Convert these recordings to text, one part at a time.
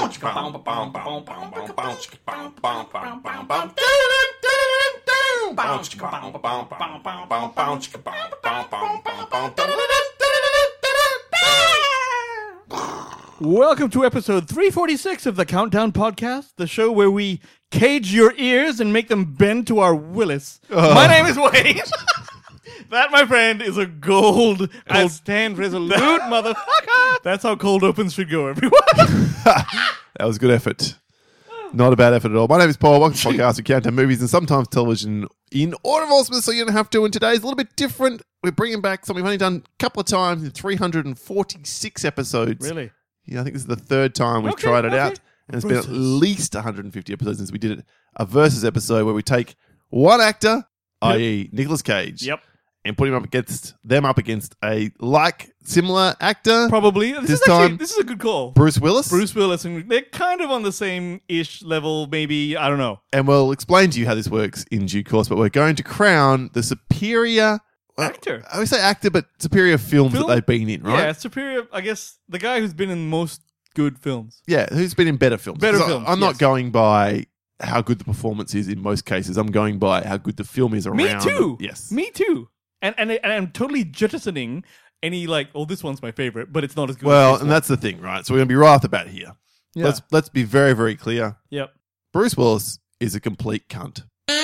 Welcome to episode 346 of the Countdown Podcast, the show where we cage your ears and make them bend to our Willis. My name is Wayne. That, my friend, is a cold stand resolute motherfucker. That's how cold opens should go, everyone. That was a good effort. Not a bad effort at all. My name is Paul. Welcome to the podcast. We countdown movies and sometimes television in order of awesomeness, so you don't have to. And today's a little bit different. We're bringing back something we've only done a couple of times in 346 episodes. Really? Yeah, I think this is the third time we've tried it out. And it's been at least 150 episodes since we did it. A versus episode where we take one actor, i.e. Nicolas Cage. And put him up against a similar actor. Probably. This is a good call. Bruce Willis. And they're kind of on the same-ish level, maybe. I don't know. And we'll explain to you how this works in due course, but we're going to crown the superior actor. I would say actor, but superior films that they've been in, right? Yeah, superior, I guess, the guy who's been in most good films. Yeah, who's been in better films. I'm not going by how good the performance is in most cases. I'm going by how good the film is around. Me too. Yes. Me too. And I'm totally jettisoning any this one's my favorite, but it's not as good. Well, and that's the thing, right? So we're going to be right off the bat here. Yeah. Let's be very, very clear. Yep. Bruce Willis is a complete cunt.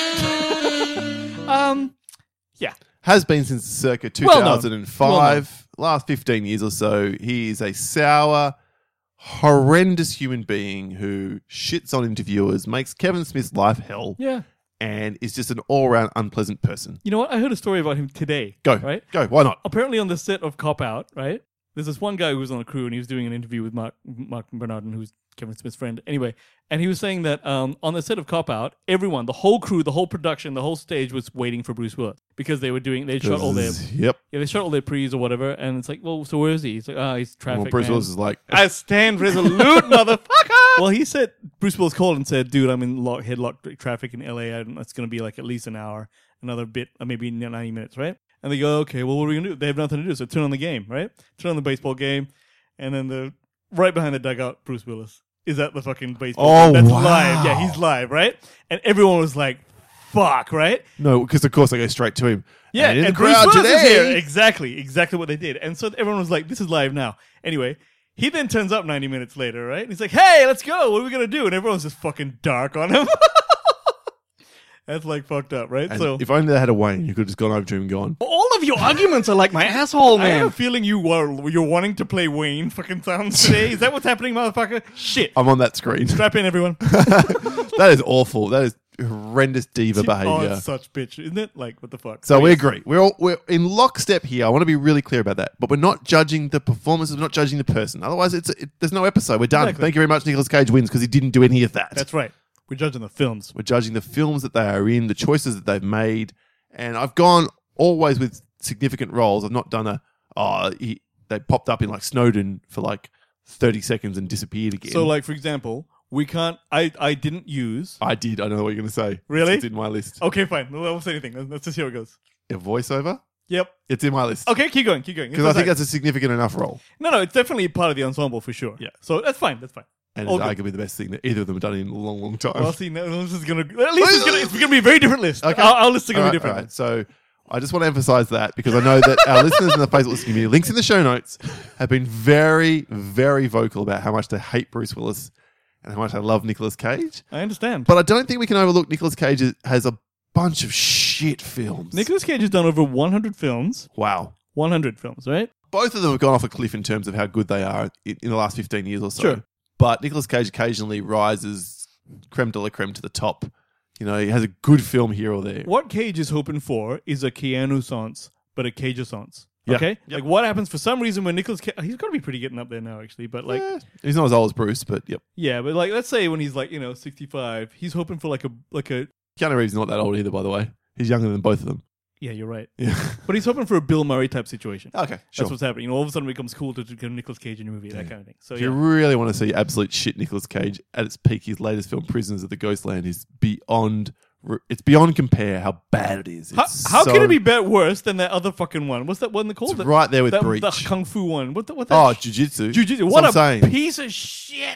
Yeah. Has been since circa 2005. Last 15 years or so, he is a sour, horrendous human being who shits on interviewers, makes Kevin Smith's life hell. Yeah. And is just an all-around unpleasant person. You know what? I heard a story about him today. Go. Right? Go. Why not? Apparently on the set of Cop Out, right? There's this one guy who was on the crew and he was doing an interview with Mark Bernardin, who's Kevin Smith's friend. Anyway, and he was saying that on the set of Cop Out, everyone, the whole crew, the whole production, the whole stage was waiting for Bruce Willis because they shot all their they shot all their pre's or whatever, and it's like, well, so where is he? He's like, he's traffic. Well, Bruce Willis is like, I stand resolute, motherfucker. Well, he said Bruce Willis called and said, dude, I'm in headlock traffic in LA, and it's going to be like at least an hour, another bit, maybe 90 minutes, right? And they go, okay, well, what are we going to do? They have nothing to do, so turn on the game, right? Turn on the baseball game, and then right behind the dugout, Bruce Willis is at the fucking baseball game. That's live. Yeah, he's live, right? And everyone was like, fuck, right? No, because of course they go straight to him. Yeah, and in and the crowd Bruce Willis today. is here. Exactly what they did. And so everyone was like, this is live now. Anyway, he then turns up 90 minutes later, right? And he's like, hey, let's go. What are we going to do? And everyone's just fucking dark on him. That's like fucked up, right? And so if only they had a Wayne, you could have just gone over to him and gone, all of your arguments are like my asshole, man. I have a feeling you're wanting to play Wayne fucking sounds today. Is that what's happening, motherfucker? Shit. I'm on that screen. Strap in, everyone. That is awful. That is horrendous diva behavior. Oh, it's such bitch, isn't it? Like, what the fuck? So we agree. We're in lockstep here. I want to be really clear about that. But we're not judging the performances. We're not judging the person. Otherwise, there's no episode. We're done. Exactly. Thank you very much. Nicolas Cage wins because he didn't do any of that. That's right. We're judging the films. We're judging the films that they are in, the choices that they've made. And I've gone always with significant roles. I've not done they popped up in like Snowden for like 30 seconds and disappeared again. So like, for example, we can't, I didn't use. I did. I know what you're going to say. Really? It's in my list. Okay, fine. No, I won't say anything. Let's just see how it goes. A voiceover? Yep. It's in my list. Okay, keep going. Because I think that's a significant enough role. No, it's definitely part of the ensemble for sure. Yeah. So that's fine. And it's arguably the best thing that either of them have done in a long, long time. Well, see, no, this is gonna. At least it's gonna be a very different list. Okay. Our lists are gonna be different. All right. So I just want to emphasize that because I know that our listeners in the Facebook listening community, links in the show notes, have been very, very vocal about how much they hate Bruce Willis and how much they love Nicolas Cage. I understand, but I don't think we can overlook Nicolas Cage has a bunch of shit films. Nicolas Cage has done over 100 films. Wow, 100 films, right? Both of them have gone off a cliff in terms of how good they are in the last 15 years or so. Sure. But Nicolas Cage occasionally rises creme de la creme to the top. You know, he has a good film here or there. What Cage is hoping for is a Keanu-sance, but a Cage-a-sance. Yeah. Okay? Yep. Like, what happens for some reason when Nicolas Cage... He's got to be pretty getting up there now, actually, but like... he's not as old as Bruce, but yep. Yeah, but like, let's say when he's like, 65, he's hoping for like a... Keanu Reeves is not that old either, by the way. He's younger than both of them. Yeah, you're right. Yeah. But he's hoping for a Bill Murray type situation. Okay, sure. That's what's happening. All of a sudden it becomes cool to get Nicolas Cage in a movie, that kind of thing. So if you really want to see absolute shit Nicolas Cage at its peak, his latest film, Prisoners of the Ghostland, is beyond... It's beyond compare how bad it is. How can it be worse than that other fucking one? What's that one called? It's right there with Breach. The Kung Fu one. What Jiu-Jitsu. Jiu-Jitsu. What a piece of shit.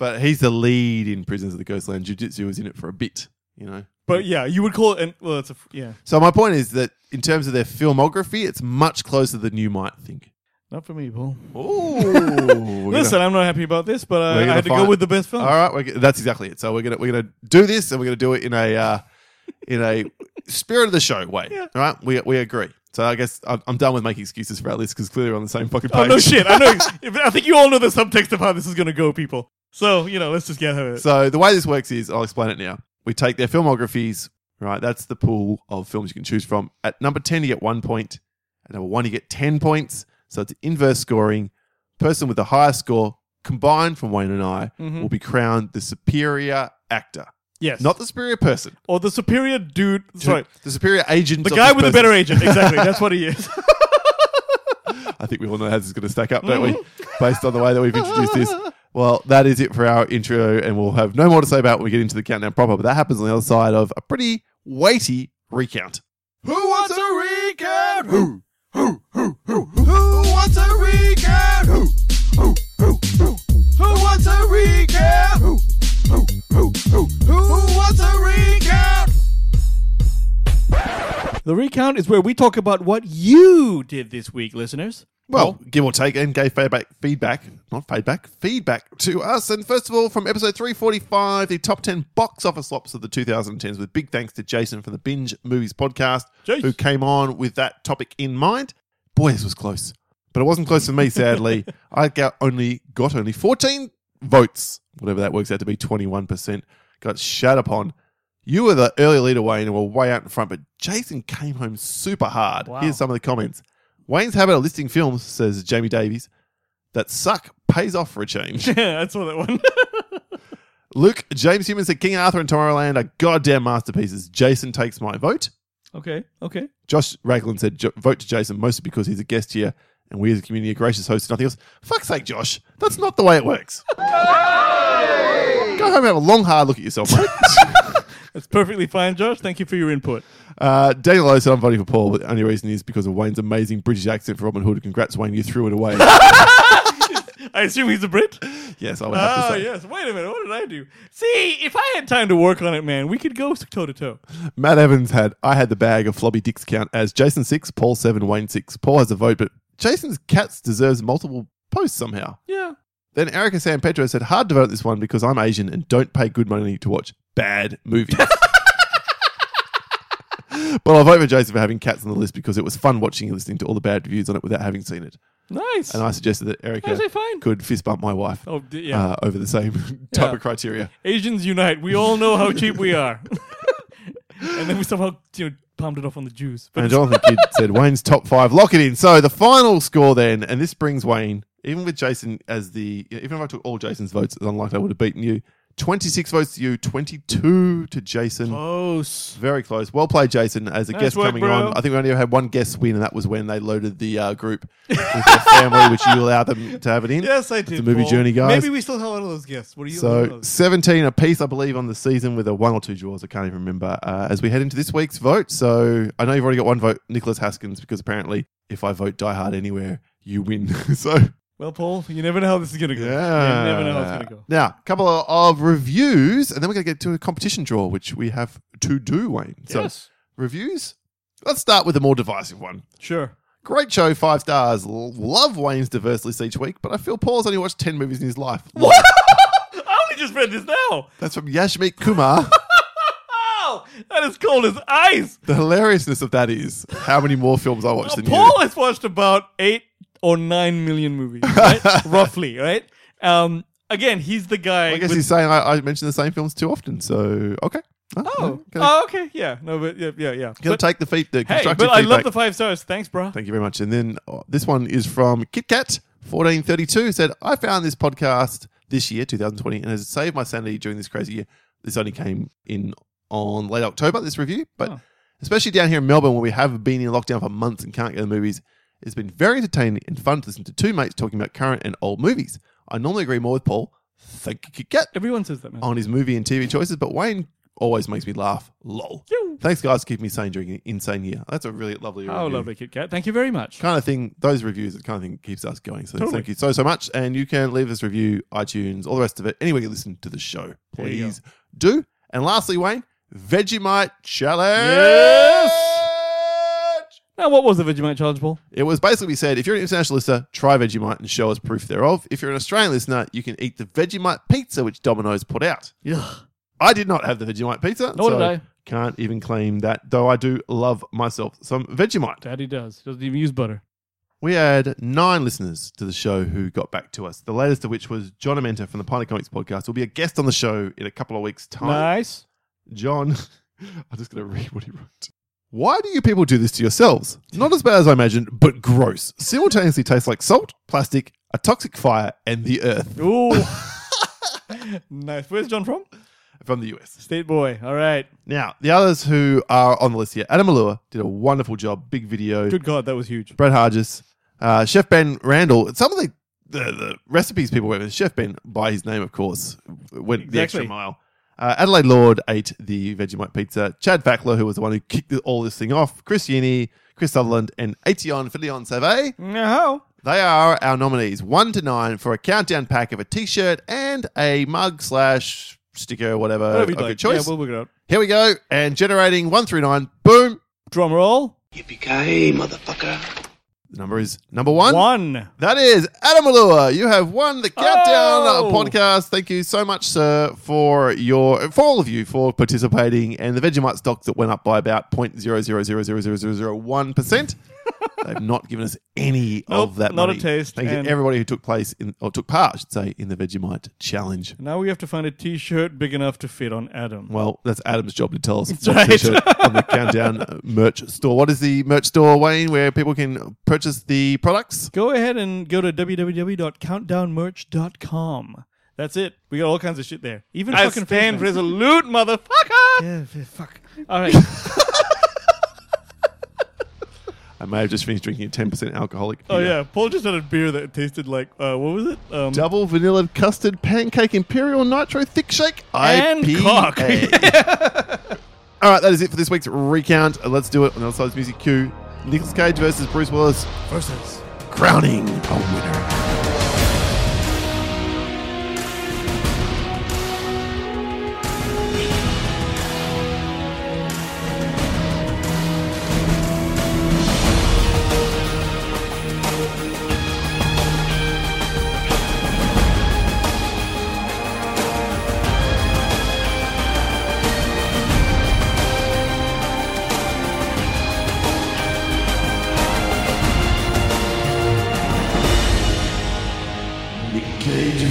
But he's the lead in Prisoners of the Ghostland. Jiu-Jitsu was in it for a bit, you know. But yeah, you would call it, yeah. So my point is that in terms of their filmography, it's much closer than you might think. Not for me, Paul. Ooh. Listen, I'm not happy about this, but I had to go with the best film. All right, that's exactly it. So we're gonna do this, and we're gonna do it in a spirit of the show way. Yeah. All right, we agree. So I guess I'm done with making excuses for our list because clearly we're on the same fucking page. Oh no shit! I know. I think you all know the subtext of how this is gonna go, people. So let's just get it. So the way this works is, I'll explain it now. We take their filmographies, right? That's the pool of films you can choose from. At number 10, you get 1 point. At number 1, you get 10 points. So it's inverse scoring. Person with the highest score combined from Wayne and I will be crowned the superior actor. Yes. Not the superior person. Or the superior dude. Sorry. The superior agent. The guy with the better agent. Exactly. That's what he is. I think we all know how this is going to stack up, don't we? Based on the way that we've introduced this. Well, that is it for our intro, and we'll have no more to say about it when we get into the countdown proper, but that happens on the other side of a pretty weighty recount. Who wants a recount? Who wants a recount? Who wants a recount? Who wants a recount? The recount is where we talk about what you did this week, listeners. Well, give or take, and gave feedback to us. And first of all, from episode 345, the top 10 box office flops of the 2010s, with big thanks to Jason from the Binge Movies podcast, who came on with that topic in mind. Boy, this was close. But it wasn't close for me, sadly. I got only 14 votes, whatever that works out to be, 21%. Got shat upon. You were the early leader, Wayne, and were way out in front, but Jason came home super hard. Wow. Here's some of the comments. Wayne's habit of listing films, says Jamie Davies, that suck pays off for a change. Yeah, I saw that one. Luke, James Human said King Arthur and Tomorrowland are goddamn masterpieces. Jason takes my vote. Okay. Josh Ragland said vote to Jason, mostly because he's a guest here and we as a community are gracious hosts and nothing else. Fuck's sake, Josh. That's not the way it works. Go home and have a long, hard look at yourself, mate. That's perfectly fine, Josh. Thank you for your input. Daniel Lowe said I'm voting for Paul, but the only reason is because of Wayne's amazing British accent for Robin Hood. Congrats, Wayne. You threw it away. I assume he's a Brit? Yes, I would have to say. Yes. Wait a minute. What did I do? See, if I had time to work on it, man, we could go toe-to-toe. Matt Evans I had the bag of floppy dicks count as Jason 6, Paul 7, Wayne 6. Paul has a vote, but Jason's cats deserves multiple posts somehow. Yeah. Then Erica San Pedro said, hard to vote this one because I'm Asian and don't pay good money to watch bad movies. But I'll vote for Jason for having cats on the list because it was fun watching and listening to all the bad reviews on it without having seen it. Nice. And I suggested that Erica could fist bump my wife over the same type of criteria. Asians unite. We all know how cheap we are. And then we somehow palmed it off on the Jews. But and Jonathan Kidd said, Wayne's top 5. Lock it in. So the final score then, and this brings Wayne, even with Jason even if I took all Jason's votes, it's unlikely I would have beaten you. 26 votes to you, 22 to Jason. Close. Very close. Well played, Jason, as a guest coming bro. on. I think we only had one guest win, and that was when they loaded the group with their family, which you allowed them to have it in. Yes, I did. The movie Paul. Journey, guys. Maybe we still have one of those guests. What are you? So 17 apiece, I believe, on the season with a 1 or 2 draws. I can't even remember. As we head into this week's vote, so I know you've already got one vote, Nicholas Haskins, because apparently if I vote Die Hard anywhere, you win. So. Well, Paul, you never know how this is going to go. Yeah. You never know how it's going to go. Now, a couple of reviews, and then we're going to get to a competition draw, which we have to do, Wayne. So, Yes. reviews? Let's start with the more divisive one. Sure. Great show, 5 stars. Love Wayne's diverse list each week, but I feel Paul's only watched 10 movies in his life. What? I only just read this now. That's from Yashmik Kumar. Wow, that is cold as ice. The hilariousness of that is how many more films I watched than Paul you. has watched about 8 or 9 million movies, right? Roughly, right? Again, he's the guy. I guess he's saying I mention the same films too often, so okay. Okay, yeah. No, but yeah. Gonna take the Hey, constructive but I feedback. love the 5 stars. Thanks, bro. Thank you very much. And then this one is from KitKat1432, said, I found this podcast this year, 2020, and has saved my sanity during this crazy year. This only came in on late October, this review, but especially down here in Melbourne where we have been in lockdown for months and can't go to the movies, it's been very entertaining and fun to listen to 2 mates talking about current and old movies. I normally agree more with Paul, thank you, KitKat, Everyone says that, man. on his movie and TV choices, but Wayne always makes me laugh. Lol. Phew. Thanks, guys, for keeping me sane during an insane year. That's a really lovely Oh, review. lovely, Kit Kat. Thank you very much. Kind of thing, those reviews, the kind of thing keeps us going. So Totally. thank you so much. And you can leave us a review, iTunes, all the rest of it, anywhere you listen to the show. There you Please do. And lastly, Wayne, Vegemite Challenge. Yes! Now, what was the Vegemite challenge, Paul? It was basically we said, if you're an international listener, try Vegemite and show us proof thereof. If you're an Australian listener, you can eat the Vegemite pizza which Domino's put out. Ugh. I did not have the Vegemite pizza. Nor so did I. Can't even claim that, though I do love myself some Vegemite. Daddy does. Doesn't even use butter. We had 9 listeners to the show who got back to us. The latest of which was John Amenta from the Piney Comics podcast. Will be a guest on the show in a couple of weeks' time. Nice. John, I'm just going to read what he wrote. Why do you people do this to yourselves? Not as bad as I imagined, but gross. Simultaneously tastes like salt, plastic, a toxic fire, and the earth. Ooh. Nice. Where's John from? From the US. State boy. All right. Now, the others who are on the list here, Adam Malua did a wonderful job. Big video. Good God, that was huge. Brad Hargis, Chef Ben Randall. Some of the recipes people went with, Chef Ben, by his name, of course, went the extra Exactly. mile. Adelaide Lord ate the Vegemite pizza. Chad Fackler, who was the one who kicked all this thing off. Chris Yini, Chris Sutherland, and Etienne Filion Save. No. They are our nominees, 1 to 9, for a countdown pack of a t-shirt and a mug / sticker, whatever Whatever of you'd your like. choice. Yeah, we'll work it out. Here we go. And generating 1 through 9. Boom. Drum roll. Yippee-ki-yay, motherfucker. The number is number 1. 1. That is Adam Malua. You have won the Countdown Oh! podcast. Thank you so much, sir, for all of you for participating. And the Vegemite stock that went up by about 0.0000001%. They've not given us any Nope, of that not money. a taste. Thank you And- to everybody who took part, I should say, in the Vegemite challenge. Now we have to find a t-shirt big enough to fit on Adam. Well, that's Adam's job to tell us That's what right. t-shirt on the Countdown merch store. What is the merch store, Wayne, where people can purchase the products? Go ahead and go to www.countdownmerch.com. That's it. We got all kinds of shit there. Even I fucking stand face masks. resolute, motherfucker! Yeah, fuck. All right. I may have just finished drinking a 10% alcoholic. Oh beer. yeah, Paul just had a beer that tasted like what was it? Double vanilla custard pancake imperial nitro thick shake And IPA. cock. All right, that is it for this week's recount. Let's do it on the other side of this music cue. Nicolas Cage versus Bruce Willis, versus. crowning a winner. Nick Cage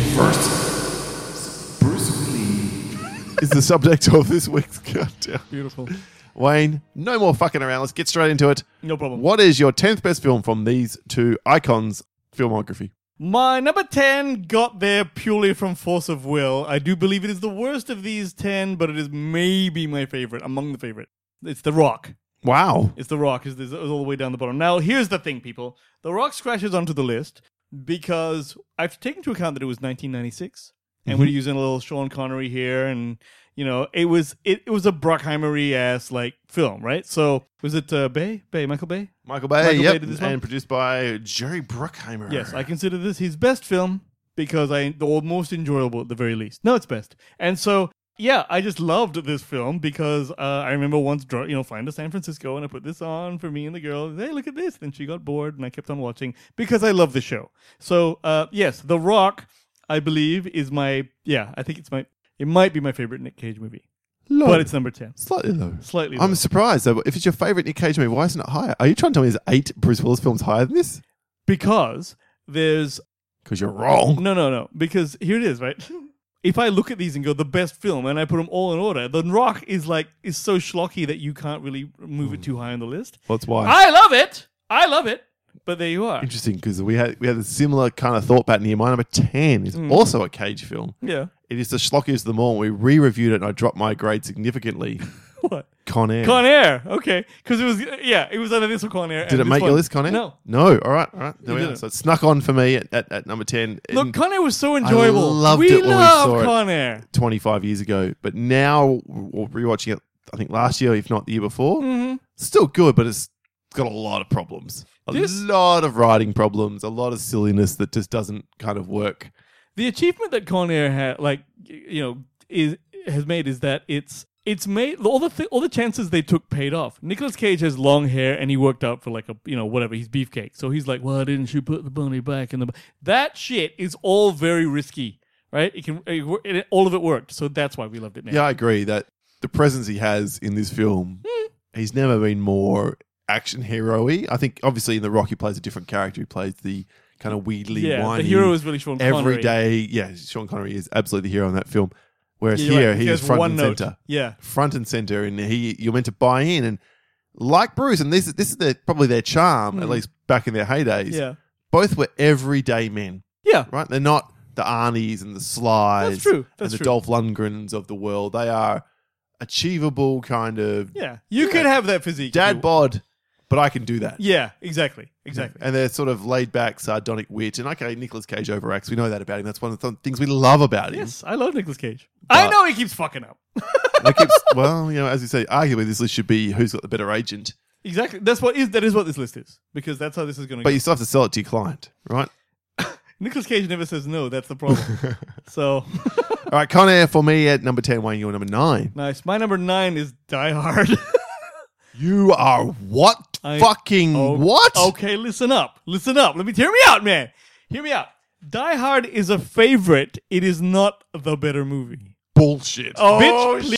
versus Bruce Willis is the subject of this week's countdown. Beautiful. Wayne, no more fucking around. Let's get straight into it. No problem. What is your 10th best film from these two icons' filmography? My number 10 got there purely from force of will. I do believe it is the worst of these 10, but it is maybe my favorite, among the favorite. It's The Rock. Wow. It's The Rock. It's all the way down the bottom. Now, here's the thing, people. The Rock scratches onto the list because I've taken into account that it was 1996, and we're using a little Sean Connery here, and you know, it was a Bruckheimer-y ass like film, right? So was it Michael Bay? Michael Bay, Michael yep, Bay did this one? and produced by Jerry Bruckheimer. Yes, I consider this his best film because the most enjoyable at the very least. No, it's best. And so, yeah, I just loved this film because I remember once, flying to San Francisco and I put this on for me and the girl. Hey, look at this. Then she got bored and I kept on watching because I love the show. So, yes, The Rock, I believe, is I think it might be my favorite Nick Cage movie. Low. But it's number 10. Slightly low. Slightly low. I'm surprised, though. If it's your favorite Nick Cage movie, why isn't it higher? Are you trying to tell me there's 8 Bruce Willis films higher than this? Because there's Because you're wrong. No. Because here it is, right? If I look at these and go, the best film, and I put them all in order, The Rock is so schlocky that you can't really move it too high on the list. That's why. I love it. But there you are. Interesting, because we had a similar kind of thought pattern here. My number 10 is also a Cage film. Yeah. It is the schlockiest of them all. We re-reviewed it, and I dropped my grade significantly. What? Con Air. Con Air. Okay. Because it was either this or Con Air. Did it make your list, Con Air? No. No. All right. There we are. didn't. So it snuck on for me at number 10. Look, Con Air was so enjoyable. loved it when we saw it. Con Air. 25 years ago. But now, rewatching it, I think last year, if not the year before, it's still good, but it's got a lot of problems. A lot of writing problems, a lot of silliness that just doesn't kind of work. The achievement that Con Air has made is that it's made all the chances they took paid off. Nicolas Cage has long hair and he worked out for like whatever, he's beefcake. So he's like, why didn't you put the bunny back in the... That shit is all very risky, right? All of it worked. So that's why we loved it now. Yeah, I agree that the presence he has in this film, he's never been more action hero-y. I think obviously in The Rock he plays a different character. He plays the kind of wheedly, whiny... the hero is really Sean Connery. Every day, Sean Connery is absolutely the hero in that film. Whereas Yeah, here, right. he He is has front one and note. center. Yeah. Front and center, and you're meant to buy in. And like Bruce, and this is probably their charm, at least back in their heydays. Yeah. Both were everyday men, Yeah. right? They're not the Arnies and the Slys That's true. and the Dolph Lundgrens of the world. They are achievable kind of Yeah. You could have that physique. dad bod, but I can do that. Yeah, exactly. And they're sort of laid back, sardonic wit. And okay, Nicolas Cage overacts. We know that about him. That's one of the things we love about him. Yes, I love Nicolas Cage. I know he keeps fucking up. As you say, arguably this list should be who's got the better agent. Exactly. That is what this list is. Because that's how this is going to But go. you still have to sell it to your client, right? Nicolas Cage never says no. That's the problem. So, All right, Con Air for me at number 10, Wayne, you're number 9. nice. My number 9 is Die Hard. You are what? Oh, What? Okay, listen up. Listen up. Hear me out, man. Hear me out. Die Hard is a favorite. It is not the better movie. Bullshit. Bitch,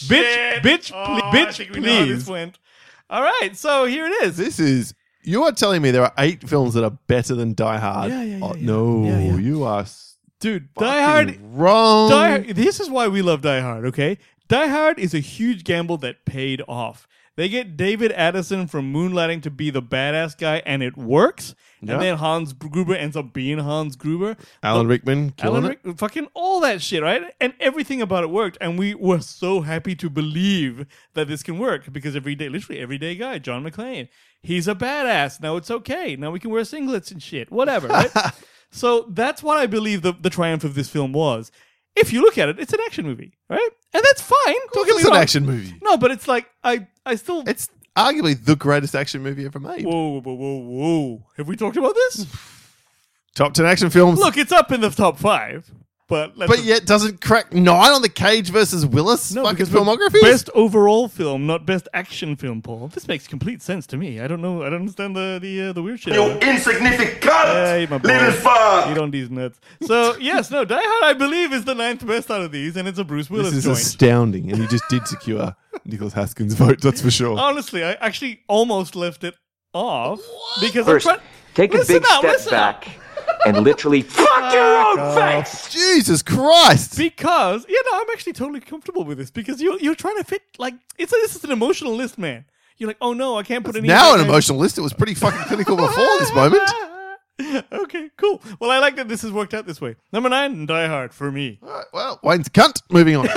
please. Went. All right, so here it is. You are telling me there are 8 films that are better than Die Hard? Yeah. No, Yeah. you are Dude, fucking Die Hard. wrong. This is why we love Die Hard, okay? Die Hard is a huge gamble that paid off. They get David Addison from Moonlighting to be the badass guy, and it works. Yeah. And then Hans Gruber ends up being Hans Gruber. Alan Rickman killing it. Fucking all that shit, right? And everything about it worked. And we were so happy to believe that this can work because literally everyday guy, John McClane, he's a badass. Now it's okay. Now we can wear singlets and shit. Whatever, right? So that's what I believe the triumph of this film was. If you look at it, it's an action movie, right? And that's fine. Don't get me It's an wrong. action movie. No, but it's like, I still... It's arguably the greatest action movie ever made. Whoa. Have we talked about this? Top 10 action films. Look, it's up in the top 5. But yet doesn't crack 9 on the Cage versus Willis fucking because filmography. best overall film, not best action film, Paul. This makes complete sense to me. I don't know. I don't understand the weird shit. You insignificant Hey, my boy. little fuck. You don't these nuts. So yes, Die Hard, I believe, is the 9th best out of these, and it's a Bruce Willis This is joint. astounding, and you just did secure Nicholas Haskins' vote. That's for sure. Honestly, I actually almost left it off because First, I'm trying. take a Listen big step listen back and literally fuck your own face. Jesus Christ! Because I'm actually totally comfortable with this because you're trying to fit like this is an emotional list, man. You're like, oh no, I can't put any. Now an emotional list. It was pretty fucking clinical before this moment. Okay, cool. Well, I like that this has worked out this way. Number 9, Die Hard for me. All right, well, Wayne's a cunt. Moving on.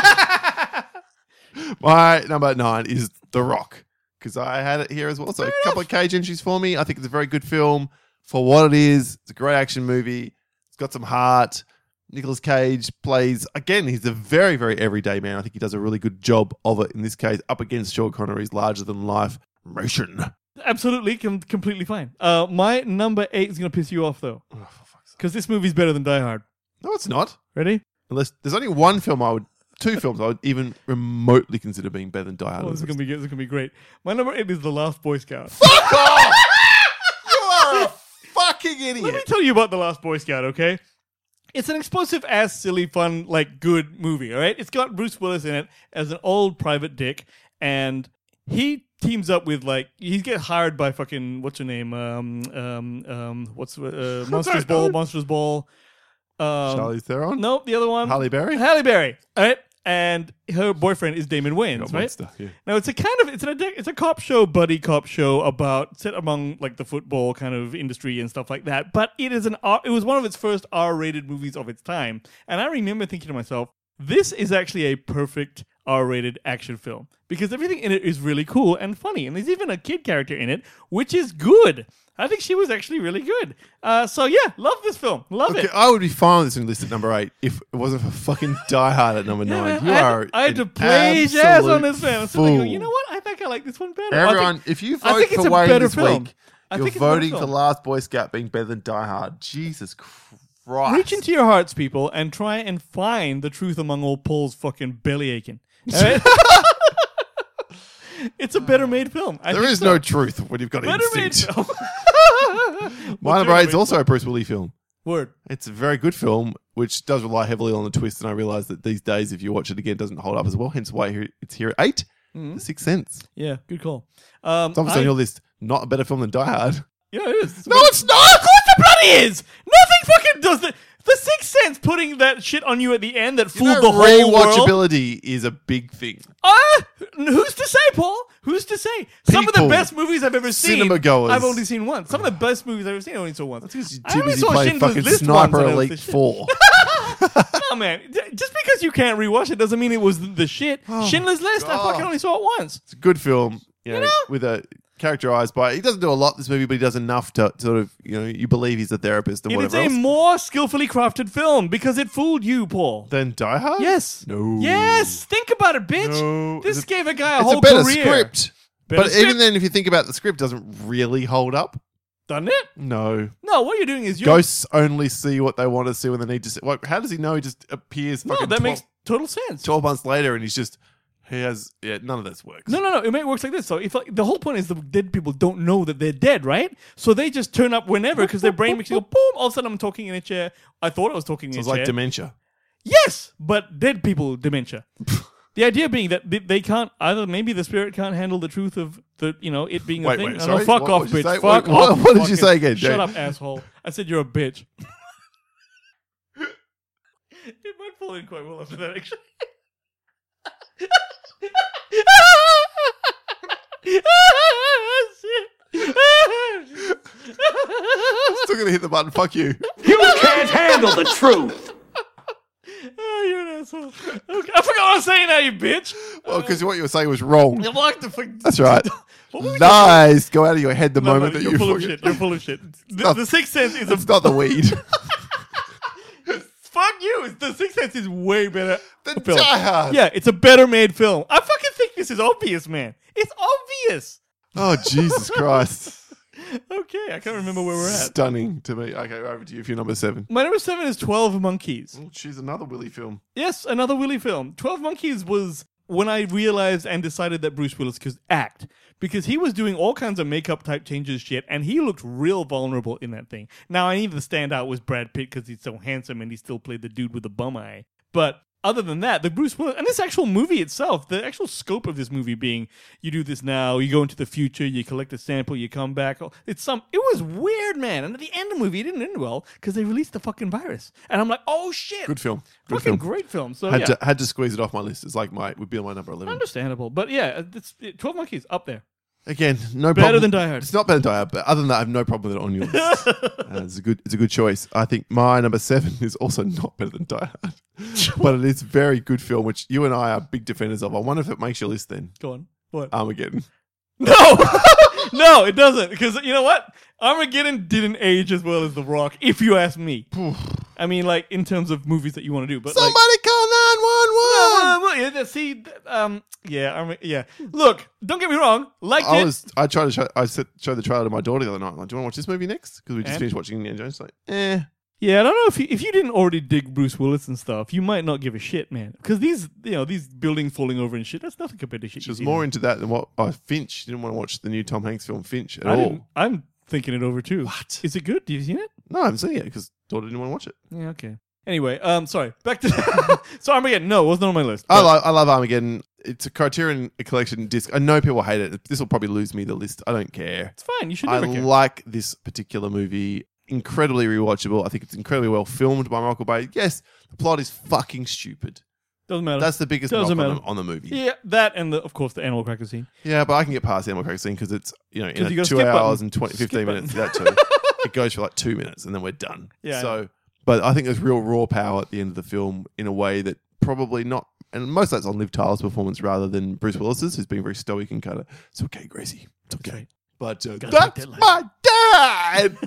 My number 9 is The Rock, because I had it here as well. So a couple of Cage entries for me. I think it's a very good film for what it is. It's a great action movie. It's got some heart. Nicolas Cage plays, again, he's a very, very everyday man. I think he does a really good job of it in this case, up against Sean Connery's larger-than-life motion. Absolutely, completely fine. My number 8 is going to piss you off, though. Because this movie's better than Die Hard. No, it's not. Ready? Unless there's only two films I would even remotely consider being better than Die Hard. Oh, this is gonna be great. My number 8 is The Last Boy Scout. Fuck off! You are a fucking idiot. Let me tell you about The Last Boy Scout, okay? It's an explosive ass, silly, fun, good movie, all right? It's got Bruce Willis in it as an old private dick, and he teams up with, he gets hired by fucking, what's her name? Monsters Ball. Charlize Theron? Nope, the other one. Halle Berry? Halle Berry, all right? And her boyfriend is Damon Wayans, right? Monster, yeah. Now it's a cop show, buddy cop show about set among the football kind of industry and stuff like that. But it was one of its first R-rated movies of its time, and I remember thinking to myself, this is actually a perfect R-rated action film because everything in it is really cool and funny, and there's even a kid character in it, which is good. I think she was actually really good. So yeah, love this film. Love it. I would be fine with this on list at number 8 if it wasn't for fucking Die Hard at number 9. Man, I had to praise ass on this film. So fool. you know what? I think I like this one better. Everyone, if you I vote think it's for a Wayne better this film. week, I you're think it's a better voting for film. Last Boy Scout being better than Die Hard. Jesus Christ. Reach into your hearts, people, and try and find the truth among all Paul's fucking belly aching. All right? It's a better made film. There is no truth when you've got better made instinct. film. My number 8 is also a Bruce Willis film. Word. It's a very good film, which does rely heavily on the twist, and I realise that these days, if you watch it again, it doesn't hold up as well. Hence why it's here at 8. The Sixth Sense. Yeah, good call. It's obviously on your list. Not a better film than Die Hard. Yeah, it is. No, it's not! Of course it bloody is! Nothing fucking does that. The Sixth Sense putting that shit on you at the end that fooled the whole world. Rewatchability is a big thing. Who's to say, Paul? Who's to say? Some of the People, best movies I've ever seen, cinema goers. I've only seen once. Some of the best movies I've ever seen, I only saw once. You're I too only busy saw playing Schindler's fucking List Sniper once, and it was Elite the shit. 4. No, man. Just because you can't rewatch it doesn't mean it was the shit. Schindler's List, I fucking only saw it once. It's a good film, you know? know? With a characterized by. He doesn't do a lot in this movie, but he does enough to sort of, you know, you believe he's a therapist and It is whatever a else. more skillfully crafted film because it fooled you, Paul. Then Die Hard? Yes. No. Yes. Think about it, bitch. No. This gave a guy a It's whole a better career. script. Better But script. even then, if you think about it, the script doesn't really hold up. Doesn't it? No. No, what you're doing is you're... Ghosts only see what they want to see when they need to see. Like, how does he know he just appears No, fucking that makes total sense. 12 months later and he's just, none of this works. No. It works like this. So if the whole point is the dead people don't know that they're dead, right? So they just turn up whenever because their brain makes you go boom. All of a sudden, I'm talking in a chair. I thought I was talking in So a it's chair. like dementia. Yes, but dead people dementia. The idea being that they can't either. Maybe the spirit can't handle the truth of it being a Wait, thing. wait, No, sorry? fuck What off, did you bitch. say? Fuck What- off. what did you fucking- say again, Shut Jake? up, asshole. I said you're a bitch. It might fall in quite well after that, actually. Still gonna hit the button. Fuck you. You can't handle the truth. Oh, you're an asshole. Okay. I forgot what I was saying now, you bitch. Well, because what you were saying was wrong. You like the fuck. That's right. What was it? Nice. Go out of your head the No, moment that you're you full of fucking- shit. You're full of shit. not- The Sixth Sense is a It's not the weed. fuck you. The Sixth Sense is way better. The film. Die Hard. Yeah, it's a better made film. I fucking think this is obvious, man. It's obvious. Oh, Jesus Christ. Okay, I can't remember where we're at. Stunning to me. Okay, over to you for your number 7. My number 7 is 12 Monkeys. Oh, she's another Willy film. Yes, another Willy film. 12 Monkeys was when I realized and decided that Bruce Willis could act. Because he was doing all kinds of makeup type changes shit, and he looked real vulnerable in that thing. Now, I need the standout was Brad Pitt because he's so handsome and he still played the dude with the bum eye. But other than that, the Bruce Willis, and this actual movie itself, the actual scope of this movie being, you do this now, you go into the future, you collect a sample, you come back. It was weird, man. And at the end of the movie, it didn't end well because they released the fucking virus. And I'm like, oh shit. Good film. Good Fucking film. great film. So, Had to squeeze it off my list. It's like would be on my number 11. understandable. But yeah, 12 Monkeys up there. Again, no Better problem. than Die Hard. It's not better than Die Hard, but other than that, I have no problem with it on your list. It's a good choice. I think my number 7 is also not better than Die Hard, but it is a very good film, which you and I are big defenders of. I wonder if it makes your list then. Go on. What? Armageddon. No! No, it doesn't. Because you know what? Armageddon didn't age as well as The Rock, if you ask me. I mean, like, in terms of movies that you want to do. But Somebody call 911. Yeah. Look, don't get me wrong. Liked it. I tried to show the trailer to my daughter the other night. I'm like, do you want to watch this movie next? Because we just And? finished watching Indiana Jones. Like, Yeah, I don't know if you didn't already dig Bruce Willis and stuff, you might not give a shit, man. Because these buildings falling over and shit, that's nothing compared to shit. she was you see more now. into that than what Finch. She didn't want to watch the new Tom Hanks film Finch at all. I'm thinking it over too. What? Is it good? Have you seen it? No, I haven't seen it yet because daughter didn't want to watch it. Yeah, okay. Anyway, sorry. Back to so Armageddon. No, it wasn't on my list. I but- love Armageddon. It's a Criterion Collection disc. I know people hate it. This will probably lose me the list. I don't care. It's fine. You should I never care. like this particular movie. Incredibly rewatchable. I think it's incredibly well filmed by Michael Bay. Yes, the plot is fucking stupid. Doesn't matter. That's the biggest Doesn't knock matter. on the movie. Yeah, that and of course the animal cracker scene. Yeah, but I can get past the animal cracker scene because it's, in 'Cause you got a 2 skip hours button. and 15 Skip minutes. button. That too. It goes for like 2 minutes and then we're done. Yeah, I So, but I think there's real raw power at the end of the film in a way that probably not And most of that's on Liv Tyler's performance rather than Bruce Willis's, who's being very stoic and kind of, it's okay, Gracie. It's okay. right. But take that's that my dad!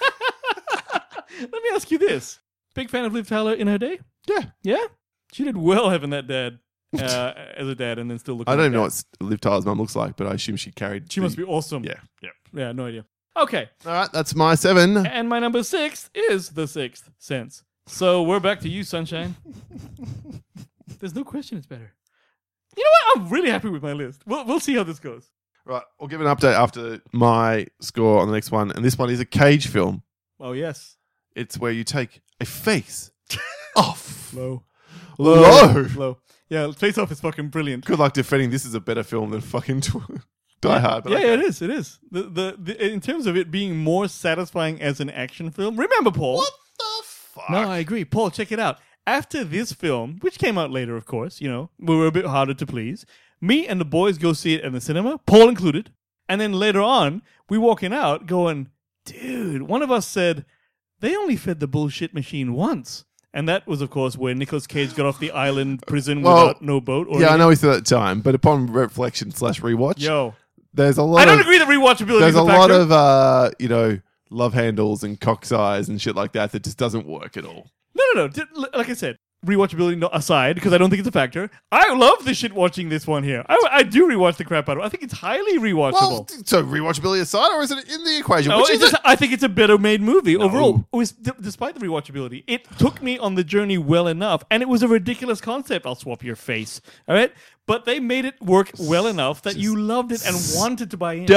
Let me ask you this. Big fan of Liv Tyler in her day? Yeah. Yeah? She did well having that dad as a dad and then still looking I don't even know like what Liv Tyler's mum looks like, but I assume she carried. She must be awesome. Yeah. Yeah, no idea. Okay. All right, that's my 7. And my number 6 is The Sixth Sense. So we're back to you, Sunshine. There's no question it's better. You know what? I'm really happy with my list. We'll see how this goes. Right, I'll give an update after my score on the next one. And this one is a Cage film. Oh, yes. It's where you take a face off. Low. Low. Yeah, Face Off is fucking brilliant. Good luck defending this is a better film than fucking Die Hard. But Yeah, okay. it is. It is. The in terms of it being more satisfying as an action film. Remember, Paul? What the fuck? No, I agree. Paul, check it out. After this film, which came out later, of course, we were a bit harder to please. Me and the boys go see it in the cinema, Paul included. And then later on, we walking out going, dude, one of us said, they only fed the bullshit machine once. And that was, of course, where Nicolas Cage got off the island prison without no boat. Or Yeah, I anything. know we said that time, but upon reflection / rewatch, Yo. there's a lot I don't of, agree that rewatchability there's is a a lot factor. of, love handles and cock size and shit like that just doesn't work at all. No. Like I said, rewatchability not aside, because I don't think it's a factor. I love the shit watching this one here. I do rewatch the crap out of it. I think it's highly rewatchable. Well, so rewatchability aside, or is it in the equation? No, Which is it? I think it's a better made movie overall. Despite the rewatchability, it took me on the journey well enough, and it was a ridiculous concept. I'll swap your face, all right? But they made it work well enough that you loved it and wanted to buy in.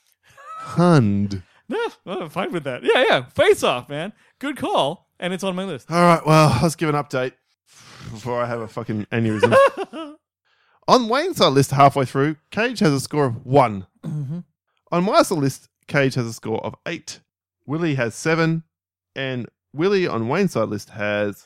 Hund. Yeah, I'm fine with that. Yeah. Face Off, man. Good call, and it's on my list. All right, well, let's give an update before I have a fucking aneurysm. On Wayne's side list, halfway through, Cage has a score of 1. Mm-hmm. On my side list, Cage has a score of 8. Willie has 7. And Willie on Wayne's side list has,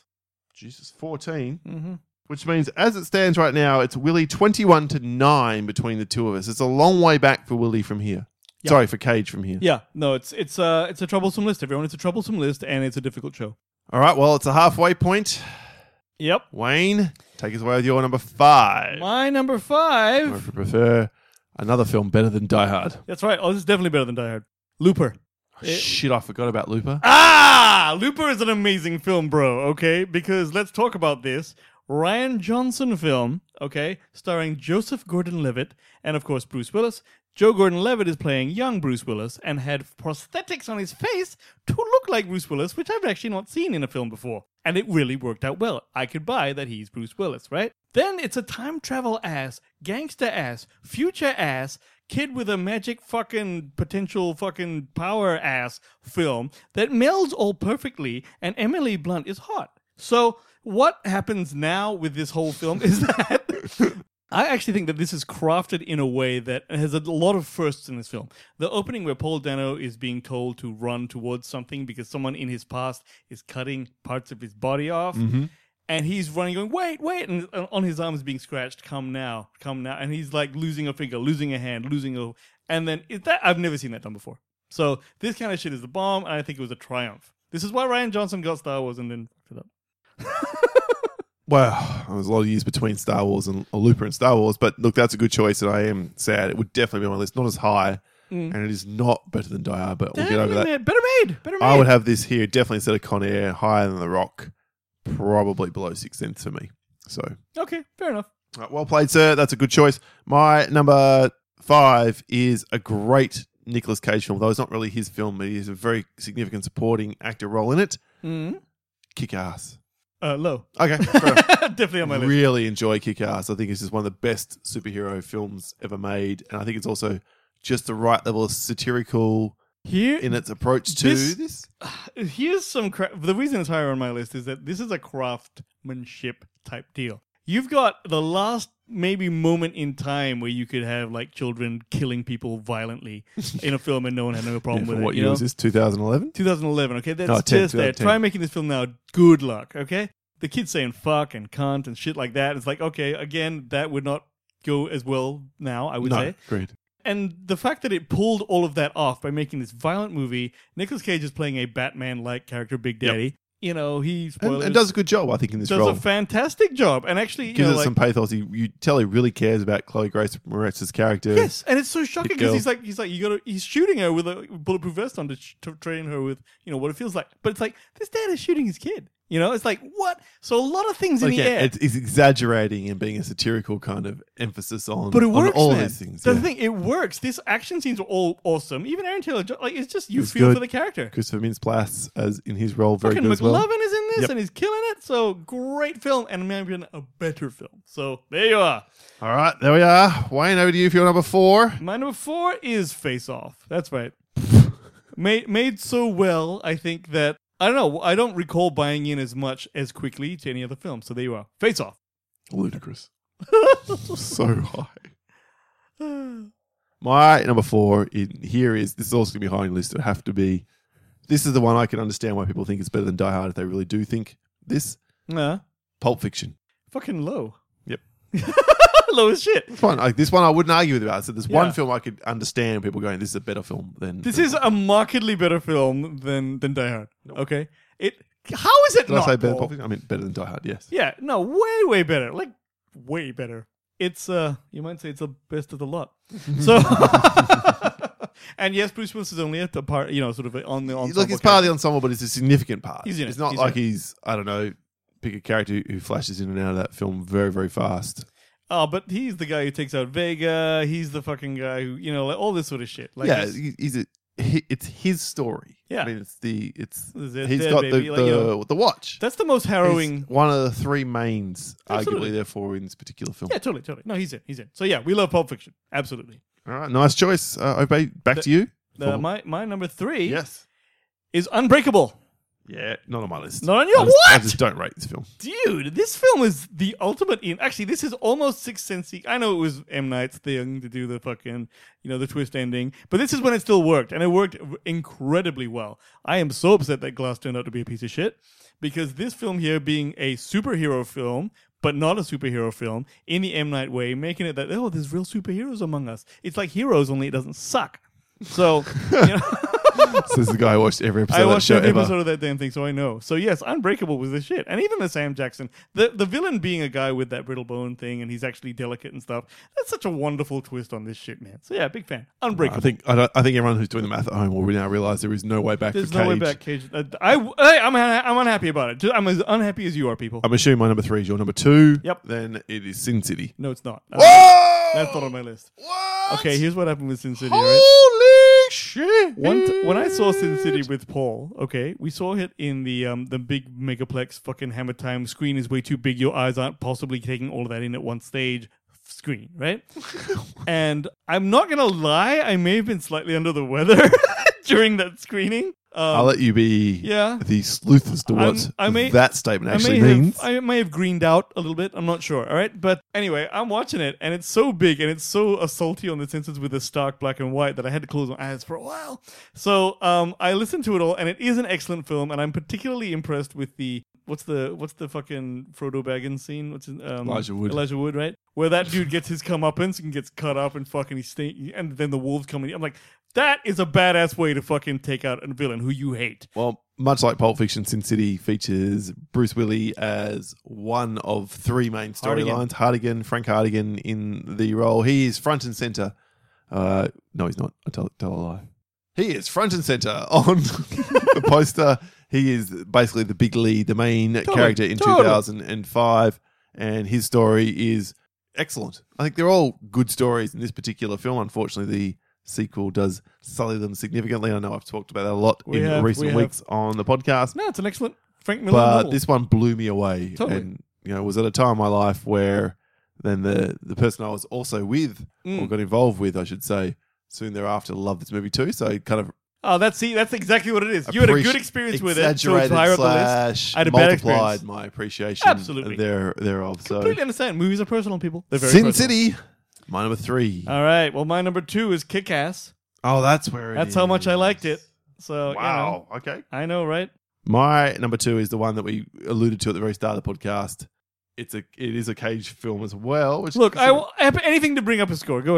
14. Mm-hmm. Which means, as it stands right now, it's Willie 21-9 between the two of us. It's a long way back for Willie from here. Yeah. Sorry, for Cage from here. Yeah, no, it's a troublesome list, everyone. It's a troublesome list, and it's a difficult show. All right, well, it's a halfway point. Yep. Wayne, take us away with your number 5. My number I 5. would prefer another film better than Die Hard. That's right. Oh, this is definitely better than Die Hard. Looper. Shit, I forgot about Looper. Looper is an amazing film, bro, okay? Because let's talk about this. Rian Johnson film, okay, starring Joseph Gordon-Levitt and, of course, Bruce Willis. Joe Gordon-Levitt is playing young Bruce Willis and had prosthetics on his face to look like Bruce Willis, which I've actually not seen in a film before. And it really worked out well. I could buy that he's Bruce Willis, right? Then it's a time travel ass, gangster ass, future ass, kid with a magic fucking potential fucking power ass film that melds all perfectly, and Emily Blunt is hot. So what happens now with this whole film is that I actually think that this is crafted in a way that has a lot of firsts in this film. The opening where Paul Dano is being told to run towards something because someone in his past is cutting parts of his body off. And he's running, going, wait, and on his arm is being scratched. Come now, and he's like losing a finger, losing a hand, and then I've never seen that done before. So this kind of shit is the bomb, and I think it was a triumph. This is why Rian Johnson got Star Wars and then fucked it up. Well, there was a lot of years between Star Wars and Looper and Star Wars, but look, that's a good choice, and I am sad. It would definitely be on my list. Not as high, and it is not better than Die Hard, but we'll get over that. Man, better made. I would have this here definitely instead of Con Air, higher than The Rock, probably below 6th Sense for me. So, Okay, fair enough. well played, sir. That's a good choice. My number 5 is a great Nicolas Cage film, though it's not really his film, but he has a very significant supporting actor role in it. Kick-Ass. Low. Okay, fair enough. Definitely on my list. Really enjoy Kick-Ass. I think it's just one of the best superhero films ever made, and I think it's also just the right level of satirical Here, in its approach to this. Here's some the reason it's higher on my list is that this is a craftsmanship type deal. You've got the last maybe moment in time where you could have like children killing people violently in a film and no one had no problem with What it. year was this? 2011? 2011, okay? That's No, 10, just there. 2010. Try making this film now. Good luck, okay? The kid's saying fuck and cunt and shit like that. It's like, okay, again, that would not go as well now, I would No, say. agreed. And the fact that it pulled all of that off by making this violent movie, Nicolas Cage is playing a Batman-like character, Big Daddy. he and spoilers, does a good job, I think, in this does role. a fantastic job, and actually Gives it some pathos. You tell he really cares about Chloe Grace Moretz's character. yes, and it's so shocking girl. because he's shooting her with a bulletproof vest on to train her with what it feels like, but it's like this dad is shooting his kid. It's like what? So a lot of things in the air. It's exaggerating and being a satirical kind of emphasis on, But it works, on all man. these things. That's the thing, it works. This action scenes are all awesome. Even Aaron Taylor, it's just you It's feel good. for the character. Christopher Mintz-Plasse as in his role very Fucking good as well. McLovin is in this Yep. and he's killing it. So great film, and maybe a better film. So there you are. All right, there we are. Wayne, over to you for your number 4. My number 4 is Face Off. That's right. made so well, I think that I don't know. I don't recall buying in as much as quickly to any other film. So there you are. Face Off. Ludicrous. So high. My number 4 this is also going to be high on the list. It have to be. This is the one I can understand why people think it's better than Die Hard if they really do think this. Pulp Fiction. Fucking low. Yep. Low as shit. It's fine. Like this one I wouldn't argue with about. So there's Yeah. one film I could understand people going, this is a better film than This than is a markedly better film than Die Hard. Okay? How is it Did not, I say better Paul? Pulp Fiction? I mean better than Die Hard, yes. Yeah, no, way better. Like way better. It's you might say it's the best of the lot. So and yes, Bruce Willis is only at the part, sort of on the ensemble. Look, it's part of the ensemble, but it's a significant part. He's in it. It's not He's like in it. he's, I don't know, pick a character who flashes in and out of that film very, very fast. Oh, but he's the guy who takes out Vega. He's the fucking guy who, like all this sort of shit. Like Yeah, it's- it's his story. Yeah. I mean, This is it, he's dead got baby, the watch. that's the most harrowing. He's one of the 3 mains, Absolutely. arguably, therefore, in this particular film. Yeah, totally. No, he's in. So yeah, we love Pulp Fiction. Absolutely. All right, nice choice. Obey, back to you. My number 3 Yes. is Unbreakable. Yeah, not on my list. Not on your I what? just don't rate this film. Dude, this film is the ultimate in. Actually, this is almost Sixth Sense. I know it was M. Night's thing to do the fucking, the twist ending, but this is when it still worked, and it worked incredibly well. I am so upset that Glass turned out to be a piece of shit, because this film here being a superhero film, but not a superhero film, in the M. Night way, making it that, there's real superheroes among us. It's like Heroes, only it doesn't suck. So, So this is the guy who watched every episode I of that watched show every ever. episode of that damn thing, so I know. So yes, Unbreakable was the shit, and even the Sam Jackson, the villain being a guy with that brittle bone thing, and he's actually delicate and stuff. That's such a wonderful twist on this shit, man. So yeah, big fan. Unbreakable. I think everyone who's doing the math at home will now realize there is no way back There's for no Cage. way back, Cage. I'm unhappy about it. I'm as unhappy as you are, people. I'm assuming my number 3 is your number 2. Yep. Then it is Sin City. No, it's not. Whoa! That's not on my list. What? Okay, here's what happened with Sin City. Right? Holy shit! When I saw Sin City with Paul, okay, we saw it in the big megaplex fucking Hammer Time screen is way too big. Your eyes aren't possibly taking all of that in at one stage screen, right? And I'm not gonna lie, I may have been slightly under the weather during that screening. I'll let you be Yeah. the sleuth as to what I may- that statement actually means. I may have greened out a little bit. I'm not sure. All right. But anyway, I'm watching it and it's so big and it's so assaulty on the senses with the stark black and white that I had to close my eyes for a while. So I listened to it all and it is an excellent film. And I'm particularly impressed with the what's the fucking Frodo Baggins scene? What's his, Elijah Wood. Elijah Wood, right? Where that dude gets his comeuppance and gets cut up and fucking and then the wolves come in. I'm like, that is a badass way to fucking take out a villain who you hate. Well, much like Pulp Fiction, Sin City features Bruce Willis as one of 3 main storylines. Hardigan, Frank Hardigan in the role. He is front and center. No, he's not. I tell a lie. He is front and center on the poster. He is basically the big lead, the main character in 2005, and his story is excellent. I think they're all good stories in this particular film. Unfortunately, the sequel does sully them significantly. I know I've talked about that a lot in recent weeks on the podcast. No, it's an excellent Frank Miller But novel. this one blew me away. Totally. And, was at a time in my life where then the person I was also with, or got involved with, I should say, soon thereafter loved this movie too. So it kind of that's exactly what it is. You had a good experience with it, so it's exaggerated higher up the list. I had a bad multiplied experience. my appreciation Absolutely. thereof. So Completely understand. Movies are personal, people. They're very Sin personal. City, my number 3. All right. Well, my number 2 is Kick-Ass. Oh, that's where it That's is. how much I liked it. So, Wow. Okay. I know, right? My number 2 is the one that we alluded to at the very start of the podcast. It is a Cage film as well. Which Look, I have anything to bring up a score. Go ahead.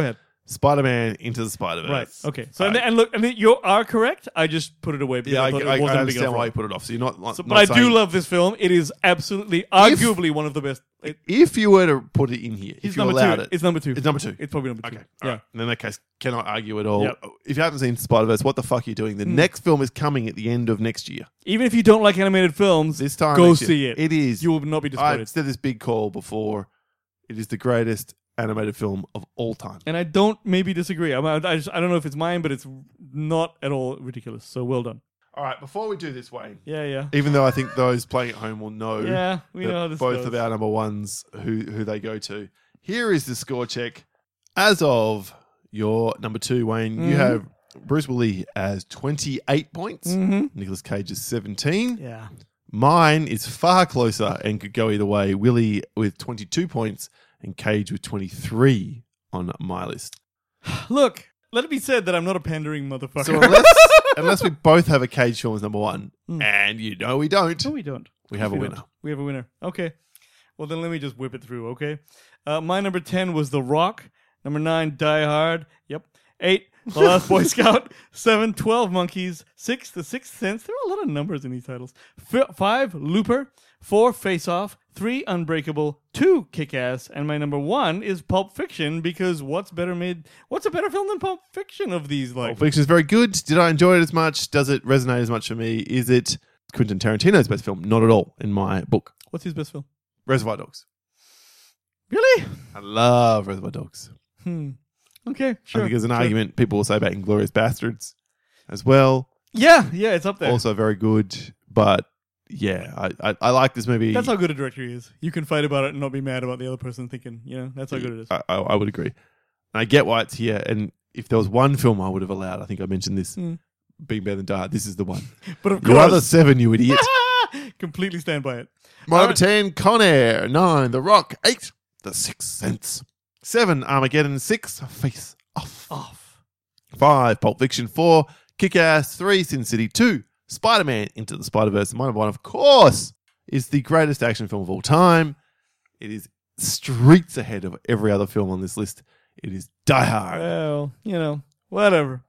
Spider-Man Into the Spider-Verse. Right. Okay. So and look, you are correct. I just put it away because Yeah, I thought it wasn't a big understand enough why role. you put it off. So you're not. But not I saying, do love this film. It is absolutely, arguably one of the best. If you were to put it in here, if you number allowed two. it, It's number two. It's number two. It's probably number two. Okay. Yeah. All right. And in that case, cannot argue at all. Yep. If you haven't seen Spider-Verse, what the fuck are you doing? The next film is coming at the end of next year. Even if you don't like animated films, This time, go next year. see it. It is. You will not be disappointed. I've said this big call before. It is the greatest animated film of all time. And I don't maybe disagree. I don't know if it's mine, but it's not at all ridiculous. So well done. All right, before we do this, Wayne, Yeah. even though I think those playing at home will know Yeah, we that know how this both goes. of our number ones who they go to. Here is the score check. As of your number two, Wayne, you have Bruce Willis as 28 points. Nicolas Cage is 17. Yeah. Mine is far closer and could go either way. Willie with 22 points and Cage with 23 on my list. Look, let it be said that I'm not a pandering motherfucker. So unless we both have a Cage film as number one, and you know we don't, No, we don't. we have a We winner. don't. We have a winner. Okay. Well, then let me just whip it through, okay? My number 10 was The Rock. Number 9, Die Hard. Yep. 8, The Last Boy Scout. 7, 12 Monkeys. 6, The Sixth Sense. There are a lot of numbers in these titles. 5, Looper. 4, Face Off. 3, Unbreakable. 2, Kick-Ass. And my number 1 is Pulp Fiction, because what's a better film than Pulp Fiction of these? Like, Pulp Fiction is very good. Did I enjoy it as much? Does it resonate as much for me? Is it Quentin Tarantino's best film? Not at all in my book. what's his best film? Reservoir Dogs. Really? I love Reservoir Dogs. Okay, sure. I think there's an sure. argument people will say about Inglourious Bastards as well. Yeah, it's up there. Also very good. But yeah, I like this movie. That's how good a director he is. You can fight about it and not be mad about the other person thinking, that's how good it is. I would agree. And I get why it's here. And if there was one film I would have allowed, I think I mentioned this, being better than Die Hard, this is the one. But of Your other course, 7, you idiot. completely stand by it. My number 10, Con Air. 9, The Rock. 8, The Sixth Sense. 7, Armageddon. 6, Face Off. 5, Pulp Fiction. 4, Kick-Ass. 3, Sin City. 2, Spider-Man Into the Spider-Verse. And my number 1, of course, is the greatest action film of all time. It is streets ahead of every other film on this list. It is Die Hard. Well, whatever.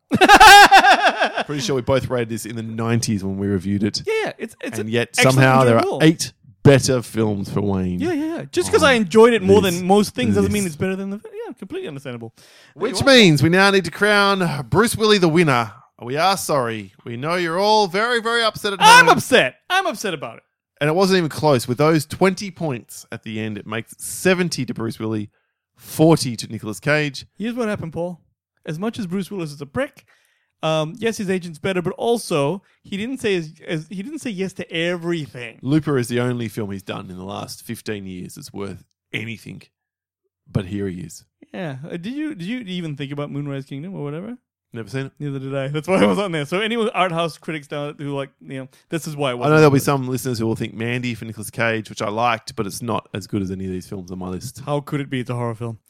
Pretty sure we both rated this in the 90s when we reviewed it. Yeah, it's And yet excellent somehow there are enjoyable. 8 better films for Wayne. Yeah. Just because I enjoyed it more this than most things doesn't mean list. it's better than the. Yeah, completely understandable. Which means we now need to crown Bruce Willis the winner. We are sorry. We know you're all very, very upset at I'm home. upset. I'm upset about it. And it wasn't even close. With those 20 points at the end, it makes it 70 to Bruce Willis, 40 to Nicolas Cage. Here's what happened, Paul. As much as Bruce Willis is a prick, yes, his agent's better, but also he didn't say he didn't say yes to everything. Looper is the only film he's done in the last 15 years that's worth anything. But here he is. Yeah. Did you even think about Moonrise Kingdom or whatever? Never seen it. Neither did I. That's why I was on there. So any art house critics down who this is why it I wasn't. know there'll be some listeners who will think Mandy for Nicolas Cage, which I liked, but it's not as good as any of these films on my list. How could it be? It's a horror film.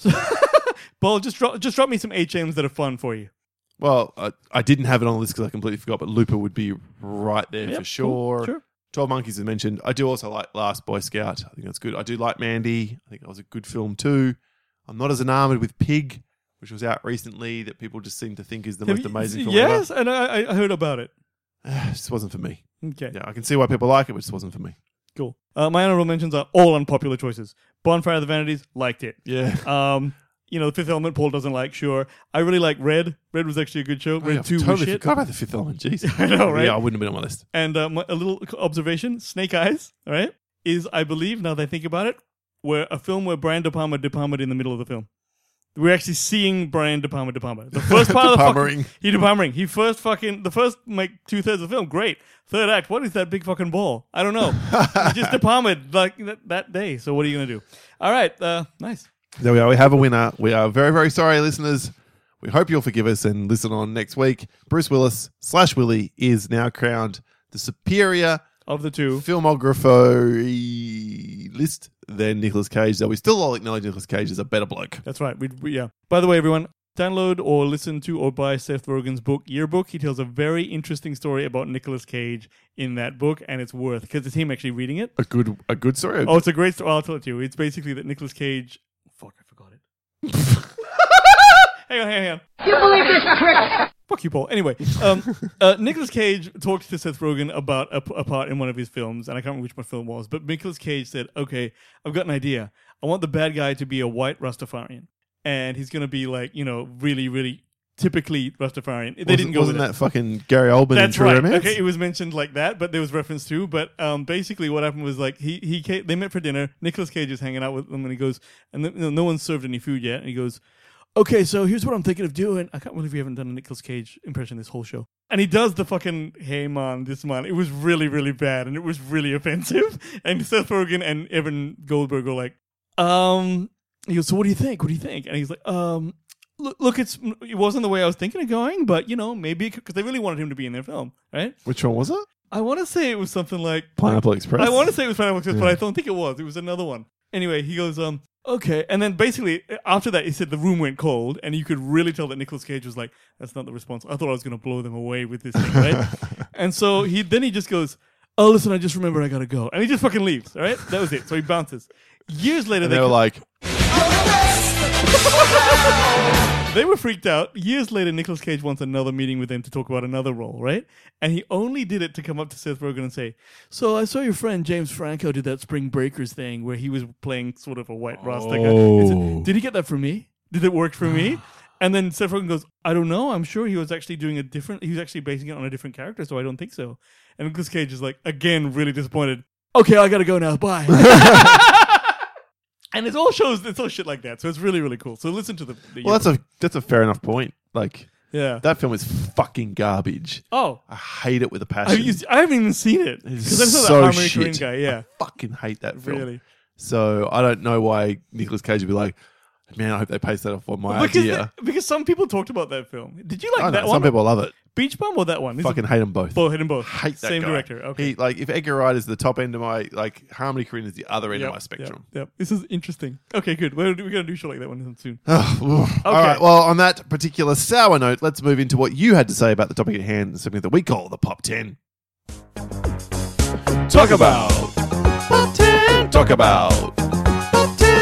Paul, just drop me some HMs that are fun for you. Well, I didn't have it on the list because I completely forgot, but Looper would be right there Yep, for sure. cool, sure. 12 Monkeys is mentioned. I do also like Last Boy Scout. I think that's good. I do like Mandy. I think that was a good film too. I'm not as enamored with Pig, which was out recently, that people just seem to think is the most amazing film Yes, and I heard about it. ever. It just wasn't for me. Okay, Yeah, I can see why people like it, but it just wasn't for me. cool. My honorable mentions are all unpopular choices. Bonfire of the Vanities, liked it. Yeah. The Fifth Element, Paul doesn't like, sure. I really like Red. Red was actually a good show. Oh, yeah, Red 2 was totally shit. forgot about the Fifth Element. Jeez. I know, right? Yeah, I wouldn't have been on my list. And a little observation, Snake Eyes, all right, is, I believe, now that I think about it, where a film where Brian De Palma in the middle of the film. We're actually seeing Brian De Palma. The first part of the De-Palmering. He first the first 2/3 of the film, great. Third act, what is that big fucking ball? I don't know. He just De Palma'd like that day. So what are you gonna do? All right, nice. There we are. We have a winner. We are very, very sorry, listeners. We hope you'll forgive us and listen on next week. Bruce Willis / Willie is now crowned the superior Of the two, filmography list than Nicolas Cage, though we still all acknowledge Nicolas Cage is a better bloke. that's right. Yeah. By the way, everyone, download or listen to or buy Seth Rogen's book, Yearbook. He tells a very interesting story about Nicolas Cage in that book, and it's worth, because it's him actually reading it. A good story. Oh, it's a great story. I'll tell it to you. It's basically that Nicolas Cage. Fuck, I forgot it. hang on. You believe this trick? Fuck you, Paul. Anyway, Nicolas Cage talked to Seth Rogen about a part in one of his films, and I can't remember which my film was, but Nicolas Cage said, okay, I've got an idea. I want the bad guy to be a white Rastafarian. And he's going to be like, really, really typically Rastafarian. They didn't go with Wasn't that fucking Gary Oldman in True right. Romance? Okay, it was mentioned like that, but there was reference to. But basically, what happened was like he came, they met for dinner. Nicolas Cage is hanging out with them, and he goes, and no one's served any food yet. And he goes, okay, so here's what I'm thinking of doing. I can't believe we haven't done a Nicolas Cage impression this whole show. And he does the fucking hey man, this man. It was really, really bad, and it was really offensive. And Seth Rogen and Evan Goldberg were like, he goes, so what do you think? What do you think? And he's like, look, it wasn't the way I was thinking of going, but maybe because they really wanted him to be in their film, right? Which one was it? I want to say it was something like Pineapple Express. I want to say it was Pineapple Express, but I don't think it was. It was another one. Anyway, he goes, okay. And then basically after that, he said the room went cold, and you could really tell that Nicolas Cage was like, that's not the response. I thought I was going to blow them away with this thing, right? And so he just goes, oh, listen, I just remember I got to go. And he just fucking leaves, all right? That was it. So he bounces. Years later, they were like, they were freaked out. Years later, Nicolas Cage wants another meeting with them to talk about another role, right? And he only did it to come up to Seth Rogen and say, so I saw your friend James Franco did that Spring Breakers thing where he was playing sort of a white Rasta guy. He said, did he get that from me? Did it work for me? And then Seth Rogen goes, I don't know. I'm sure he was actually he was actually basing it on a different character, so I don't think so. And Nicolas Cage is like, again, really disappointed. Okay, I gotta go now. Bye. And it's all shit like that. So it's really, really cool. So listen to the well, that's a fair enough point. Like, yeah, that film is fucking garbage. Oh, I hate it with a passion. I haven't even seen it because I saw so that Harmony shit. Korine guy. Yeah, I fucking hate that film. Really. So I don't know why Nicolas Cage would be like, man, I hope they paste that off on my idea. Because some people talked about that film. Did you like that one? Some people love it. Beach Bum or that one? Fucking hate them both. Hate them both. Hate that Same guy. director. Okay. He, like, if Edgar Wright is the top end of my, like, Harmony Korine is the other end of my spectrum. Yep. This is interesting. Okay, good. We're going to do shit like that one soon. All right. Well, on that particular sour note, let's move into what you had to say about the topic at hand, something that we call the Pop 10. Talk about Pop 10. Talk about Pop 10.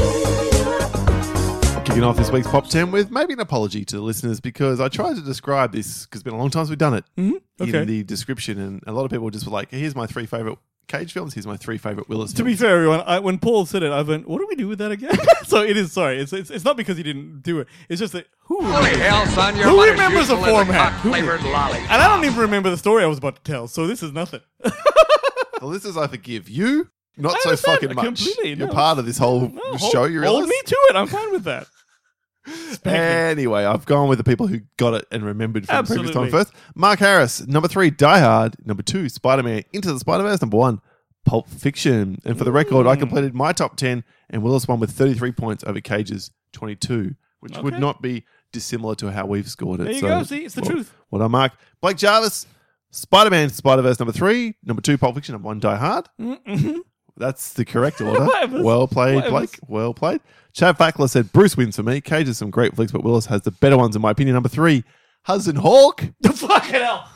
Kicking off this week's Pop 10 with maybe an apology to the listeners because I tried to describe this because it's been a long time since we've done it in the description, and a lot of people just were like, here's my 3 favourite Cage films, here's my 3 favourite Willis films. To be fair, everyone, when Paul said it, I went, what do we do with that again? So it is, sorry, it's not because he didn't do it. It's just that, who remembers a format? And I don't even remember the story I was about to tell, so this is nothing. The listeners, I forgive you. Not I so understand fucking much. completely, You're no. part of this whole show, you realize? Hold me to it, I'm fine with that. Anyway, I've gone with the people who got it and remembered from the previous time Absolutely. first. Mark Harris, number 3, Die Hard. Number 2, Spider-Man Into the Spider-Verse. Number 1, Pulp Fiction. And for the record, I completed my top 10 and Willis won with 33 points over Cage's 22, which would not be dissimilar to how we've scored it. There you go, see, it's the truth. Well done, Mark. Blake Jarvis, Spider-Man Spider-Verse number 3. Number 2, Pulp Fiction. Number 1, Die Hard. Mm-hmm. That's the correct order. Well played, Blake. Well played. Chad Fackler said, Bruce wins for me. Cage has some great flicks, but Willis has the better ones in my opinion. Number 3, Hudson Hawk. The fucking hell.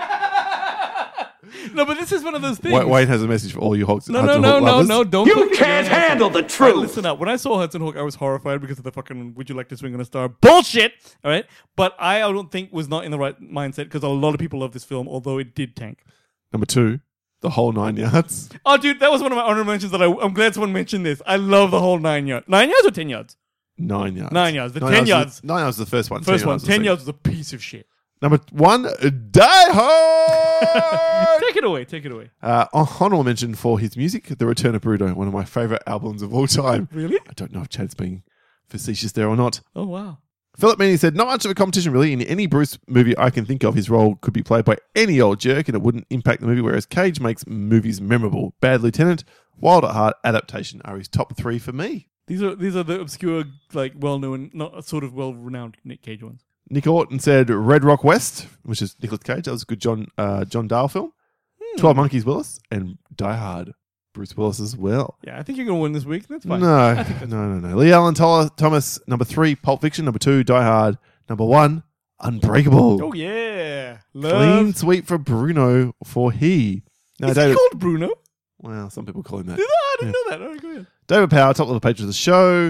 No, but this is one of those things. Wayne has a message for all you Hudson Hawk No, don't. You can't handle the truth. Listen up. When I saw Hudson Hawk, I was horrified because of the fucking "Would you like to swing on a star" bullshit. All right, but I don't think was not in the right mindset because a lot of people love this film, although it did tank. Number 2, The Whole 9 Yards. Oh, dude, that was one of my honorable mentions. I'm glad someone mentioned this. I love The Whole 9 yards. 9 yards or 10 yards? 9 yards. 9 yards. The 10 yards. 9 yards was the first one. First one. 10 yards yards was a piece of shit. Number 1, Die Hard. Take it away. Take it away. Honorable mention for his music, The Return of Bruno, one of my favourite albums of all time. Really? I don't know if Chad's being facetious there or not. Oh, wow. Philip Meany said, not much of a competition really. In any Bruce movie I can think of, his role could be played by any old jerk and it wouldn't impact the movie, whereas Cage makes movies memorable. Bad Lieutenant, Wild at Heart, Adaptation are his top 3 for me. These are the obscure, like, well-known, not sort of well-renowned Nick Cage ones. Nick Orton said Red Rock West, which is Nicolas Cage. That was a good John Dahl film. 12 Monkeys Willis and Die Hard. Bruce Willis as well. Yeah, I think you're going to win this week. That's fine. No. Lee Allen Thomas, number 3, Pulp Fiction. Number 2, Die Hard. Number 1, Unbreakable. Oh, yeah. Clean sweep for Bruno for he. Now, Is David, he called Bruno? well, some people call him that. I didn't know that. All right, go ahead. David Power, top level page of the show,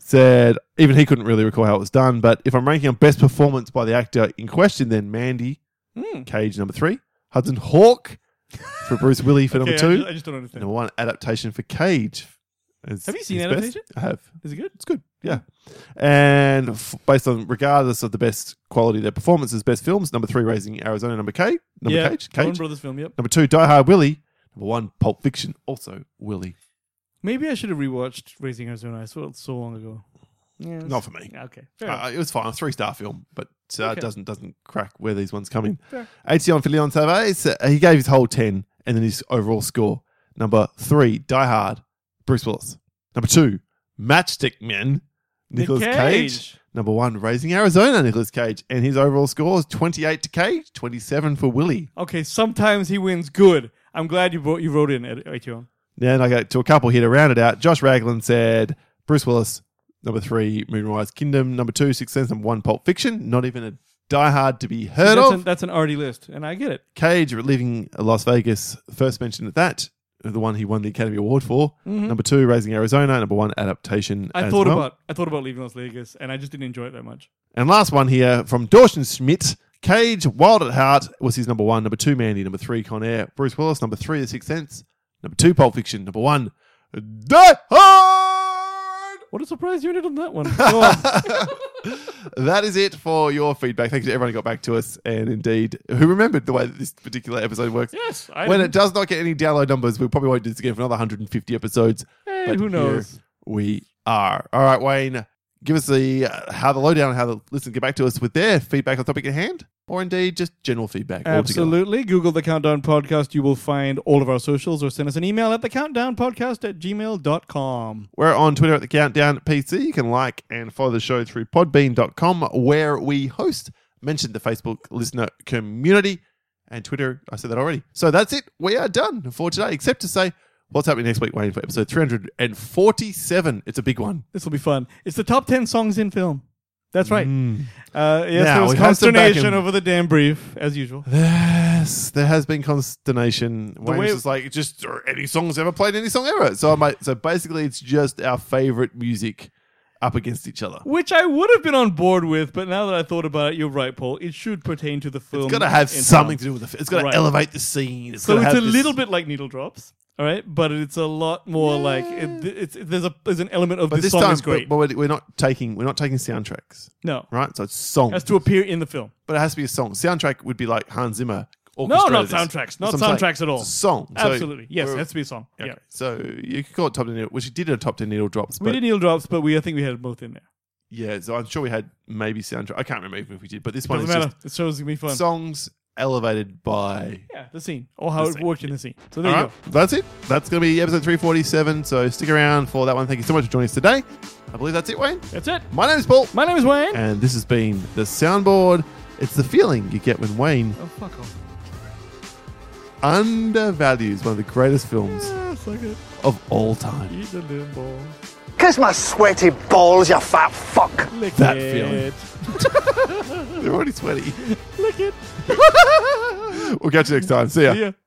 said even he couldn't really recall how it was done, but if I'm ranking on best performance by the actor in question, then Mandy, Cage, number 3. Hudson Hawk for Bruce Willis for number 2. I just don't understand. Number 1, adaptation for Cage. Have you seen his Adaptation? best. I have. Is it good? It's good, yeah. And based on, regardless of the best quality of their performances, best films, number 3, Raising Arizona, number Cage. Coen Brothers film, yep. Number 2, Die Hard, Willie. Number 1, Pulp Fiction, also Willie. Maybe I should have rewatched Raising Arizona. I saw it so long ago. Yeah, Not for me. Okay, fair enough. It was fine. A 3-star film, but Okay. doesn't crack where these ones come in. Fair. 80 on Leon Savage. He gave his whole 10, and then his overall score. Number 3, Die Hard, Bruce Willis. Number 2, Matchstick Men, Nicolas Nick Cage. Cage. Number 1, Raising Arizona, Nicolas Cage. And his overall score is 28 to Cage, 27 for Willie. Okay, sometimes he wins good. I'm glad you wrote in at ATO. Then I go to a couple here to round it out. Josh Ragland said Bruce Willis. Number 3, Moonrise Kingdom. Number 2, Sixth Sense. Number 1, Pulp Fiction. Not even a Die Hard to be heard of. That's an arty list, and I get it. Cage, Leaving Las Vegas. First mention at that. The one he won the Academy Award for. Number 2, Raising Arizona. Number 1, adaptation. I thought about leaving Las Vegas, and I just didn't enjoy it that much. And last one here from Dawson Schmidt. Cage, Wild at Heart was his number 1. Number 2, Mandy. Number 3, Con Air. Bruce Willis. Number 3, The Sixth Sense. Number 2, Pulp Fiction. Number 1, Die Hard. What a surprise you ended on that one. Go on. That is it for your feedback. Thank you to everyone who got back to us, and indeed who remembered the way that this particular episode works. Yes. When it does not get any download numbers, we probably won't do this again for another 150 episodes. Hey, But who knows? here we are. All right, Wayne, give us the how the lowdown and how the listeners get back to us with their feedback on the topic at hand, or indeed just general feedback. altogether. Absolutely. Google The Countdown Podcast. You will find all of our socials, or send us an email at thecountdownpodcast@gmail.com. We're on Twitter at the Countdown PC. You can like and follow the show through podbean.com, where we host. Mentioned the Facebook listener community and Twitter. I said that already. So that's it. We are done for today, except to say what's happening next week, Wayne, for episode 347. It's a big one. This will be fun. It's the top 10 songs in film. That's right. Yes, Now, there was we've had some back consternation and- over the damn brief, as usual. Yes, there has been consternation. Wayne was way- just like, just any songs ever played any song ever. So so basically, it's just our favorite music up against each other. Which I would have been on board with, but now that I thought about it, you're right, Paul. It should pertain to the film. It's got to have in something film. to do with it. It's got to Right. elevate the scene. So gotta it's a have this- little bit like Needle Drops, all right? But it's a lot more like there's an element of But this this song time, is great. but we're not taking soundtracks, No, right? So it's songs, has to appear in the film. but it has to be a song. Soundtrack would be like Hans Zimmer. No, not orchestrated this. soundtracks. Not That's what I'm saying. soundtracks at all. It's a song. So Absolutely, yes, it we're- has to be a song. Okay. Yeah, So you could call it top 10 needle, which we did a top 10 needle drops. we But did Needle Drops, but I think we had both in there. yeah, so I'm sure we had maybe soundtrack. I can't remember even if we did, but this one Doesn't is matter. The show's gonna be fun. just songs elevated by. Yeah, the scene or how The it scene. worked in the scene. So there All you right, that's it. That's going to be episode 347. So stick around for that one. Thank you so much for joining us today. I believe that's it, Wayne. go. That's it. My name is Paul, My name is Wayne. and this has been the Soundboard. It's the feeling you get when Wayne Oh fuck off. undervalues one of the greatest films Suck it. of all time. Eat the limbo. Kiss my sweaty balls, you fat fuck. Lick That it. They're already sweaty. Lick it. We'll catch you next time. See ya. See ya.